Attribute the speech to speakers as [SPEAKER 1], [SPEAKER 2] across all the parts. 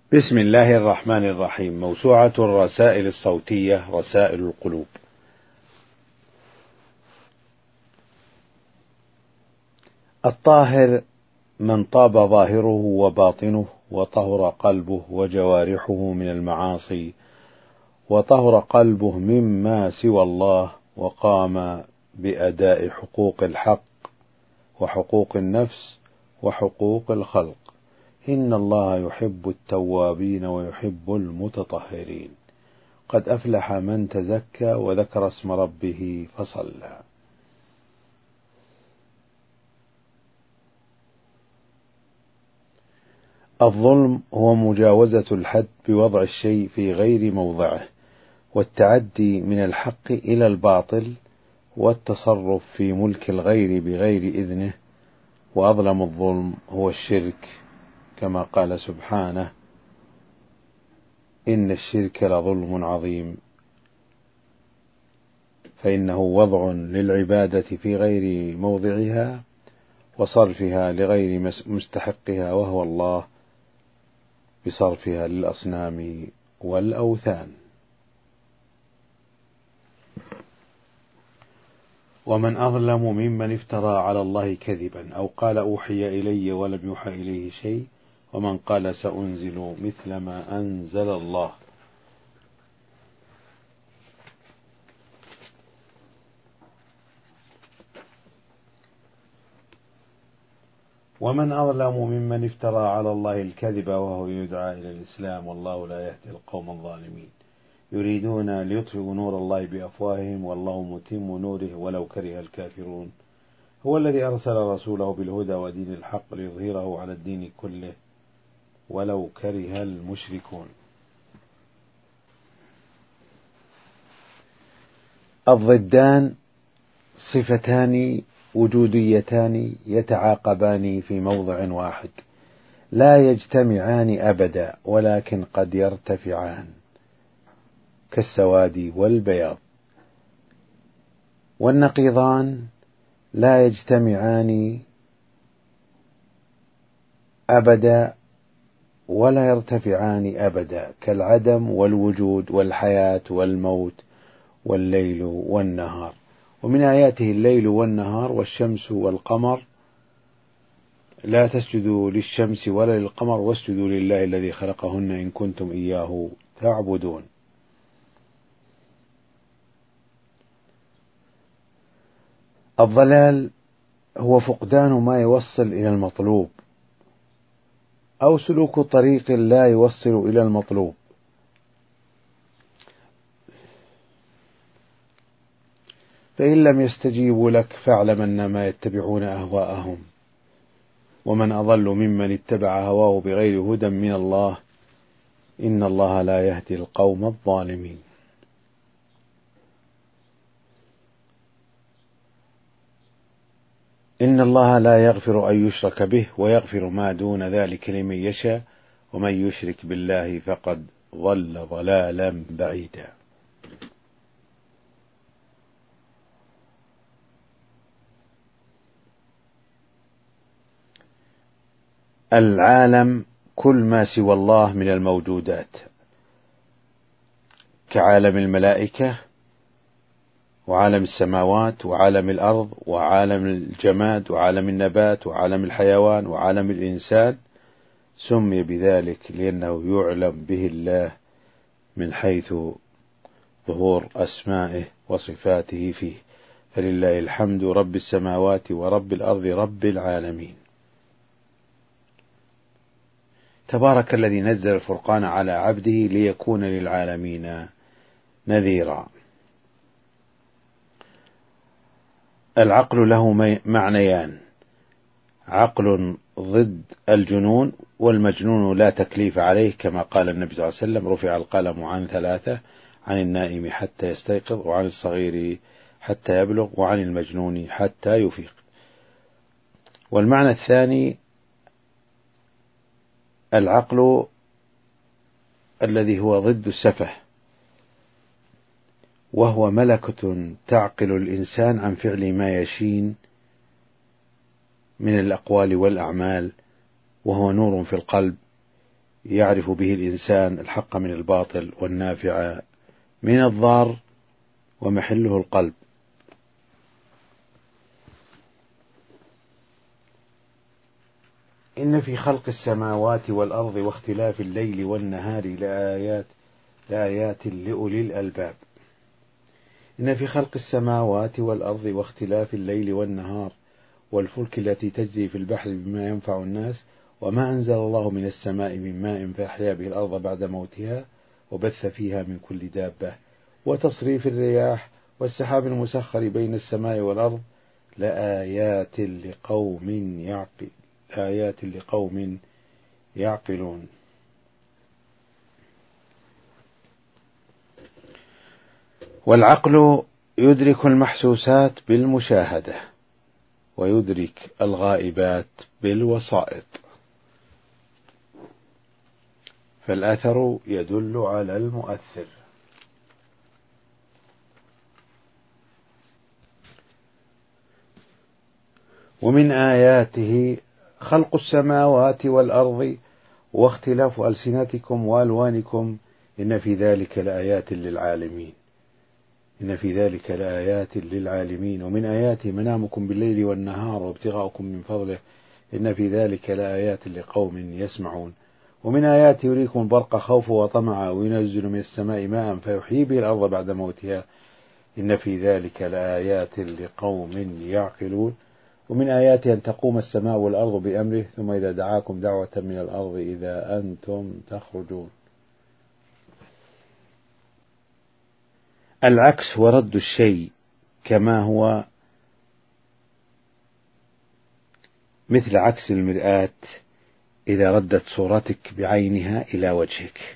[SPEAKER 1] بسم الله الرحمن الرحيم. موسوعة الرسائل الصوتية رسائل القلوب. الطاهر من طاب ظاهره وباطنه وطهر قلبه وجوارحه من المعاصي وطهر قلبه مما سوى الله وقام بأداء حقوق الحق وحقوق النفس وحقوق الخلق. إن الله يحب التوابين ويحب المتطهرين. قد أفلح من تزكى وذكر اسم ربه فصلى. الظلم هو مجاوزة الحد بوضع الشيء في غير موضعه، والتعدي من الحق إلى الباطل، والتصرف في ملك الغير بغير إذنه. وأظلم الظلم هو الشرك، كما قال سبحانه: إن الشرك لظلم عظيم. فإنه وضع للعبادة في غير موضعها وصرفها لغير مستحقها، وهو الله، بصرفها للأصنام والأوثان. ومن أظلم ممن افترى على الله كذبا أو قال أوحي إلي ولم يوحى إليه شيء، ومن قال سأنزل مثل ما أنزل الله. ومن أظلم ممن افترى على الله الكذب وهو يدعى إلى الإسلام، والله لا يهدي القوم الظالمين. يريدون ليطفئوا نور الله بأفواههم والله متم نوره ولو كره الكافرون. هو الذي أرسل رسوله بالهدى ودين الحق ليظهره على الدين كله ولو كره المشركون. الضدان صفتان وجوديتان يتعاقبان في موضع واحد، لا يجتمعان أبدا، ولكن قد يرتفعان، كالسواد والبياض. والنقيضان لا يجتمعان أبدا ولا يرتفعان أبدا، كالعدم والوجود والحياة والموت والليل والنهار. ومن آياته الليل والنهار والشمس والقمر. لا تسجدوا للشمس ولا للقمر واسجدوا لله الذي خلقهن إن كنتم إياه تعبدون. الضلال هو فقدان ما يوصل إلى المطلوب، أو سلوك طريق لا يوصل إلى المطلوب. فإن لم يستجيبوا لك فاعلم أنما يتبعون أهواءهم، ومن أضل ممن اتبع هواه بغير هدى من الله، إن الله لا يهدي القوم الظالمين. إن الله لا يغفر أن يشرك به ويغفر ما دون ذلك لمن يشاء، ومن يشرك بالله فقد ضل ضلالا بعيدا. العالم كل ما سوى الله من الموجودات، كعالم الملائكة وعالم السماوات وعالم الأرض وعالم الجماد وعالم النبات وعالم الحيوان وعالم الإنسان. سمي بذلك لأنه يعلم به الله من حيث ظهور أسمائه وصفاته فيه. فلله الحمد رب السماوات ورب الأرض رب العالمين. تبارك الذي نزل الفرقان على عبده ليكون للعالمين نذيرا. العقل له معنيان: عقل ضد الجنون، والمجنون لا تكليف عليه، كما قال النبي صلى الله عليه وسلم: رفع القلم عن ثلاثة: عن النائم حتى يستيقظ، وعن الصغير حتى يبلغ، وعن المجنون حتى يفيق. والمعنى الثاني العقل الذي هو ضد السفه، وهو ملكة تعقل الإنسان عن فعل ما يشين من الأقوال والأعمال، وهو نور في القلب يعرف به الإنسان الحق من الباطل والنافع من الضار، ومحله القلب. إن في خلق السماوات والأرض واختلاف الليل والنهار لآيات لأولي الألباب. إن في خلق السماوات والأرض واختلاف الليل والنهار والفلك التي تجري في البحر بما ينفع الناس وما أنزل الله من السماء من ماء فأحيا به الأرض بعد موتها وبث فيها من كل دابة وتصريف الرياح والسحاب المسخر بين السماء والأرض لآيات لقوم يعقلون. والعقل يدرك المحسوسات بالمشاهدة، ويدرك الغائبات بالوسائط، فالأثر يدل على المؤثر. ومن آياته خلق السماوات والأرض واختلاف ألسنتكم وألوانكم إن في ذلك لآيات للعالمين. إن في ذلك لآيات للعالمين. ومن آياته منامكم بالليل والنهار وابتغاؤكم من فضله إن في ذلك لآيات لقوم يسمعون. ومن آياته يريكم البرق خوفا وطمعا وينزل من السماء ماء فيحيي به الأرض بعد موتها إن في ذلك لآيات لقوم يعقلون. ومن آياته أن تقوم السماء والأرض بأمره ثم إذا دعاكم دعوة من الأرض إذا أنتم تخرجون. العكس ورد الشيء كما هو، مثل عكس المرآة إذا ردت صورتك بعينها إلى وجهك.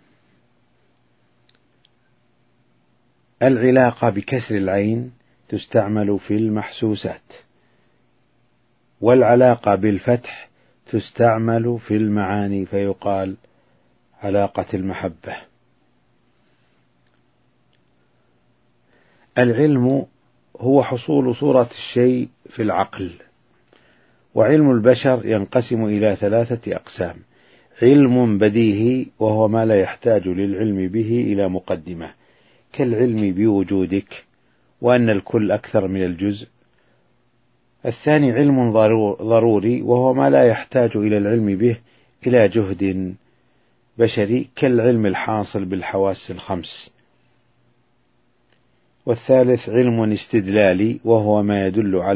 [SPEAKER 1] العلاقة بكسر العين تستعمل في المحسوسات، والعلاقة بالفتح تستعمل في المعاني فيقال علاقة المحبة. العلم هو حصول صورة الشيء في العقل. وعلم البشر ينقسم إلى 3 أقسام: علم بديهي وهو ما لا يحتاج للعلم به إلى مقدمة، كالعلم بوجودك وأن الكل أكثر من الجزء. الثاني علم ضروري وهو ما لا يحتاج إلى العلم به إلى جهد بشري، كالعلم الحاصل بالحواس ال5. والثالث علم استدلالي وهو ما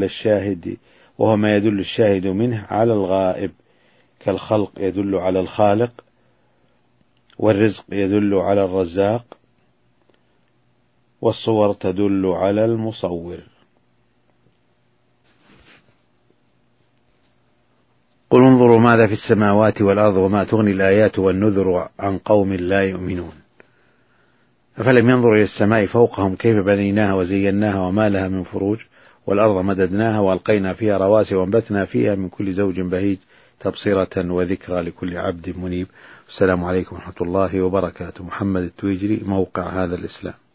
[SPEAKER 1] يدل الشاهد منه على الغائب، كالخلق يدل على الخالق، والرزق يدل على الرزاق، والصور تدل على المصور. قل انظروا ماذا في السماوات والأرض وما تغني الآيات والنذر عن قوم لا يؤمنون. أفلم ينظروا إلى السماء فوقهم كيف بنيناها وزيناها وما لها من فروج والأرض مددناها وألقينا فيها رواسي وأنبتنا فيها من كل زوج بهيج تبصرة وذكرى لكل عبد منيب. السلام عليكم ورحمة الله وبركاته. محمد التويجري، موقع هذا الإسلام.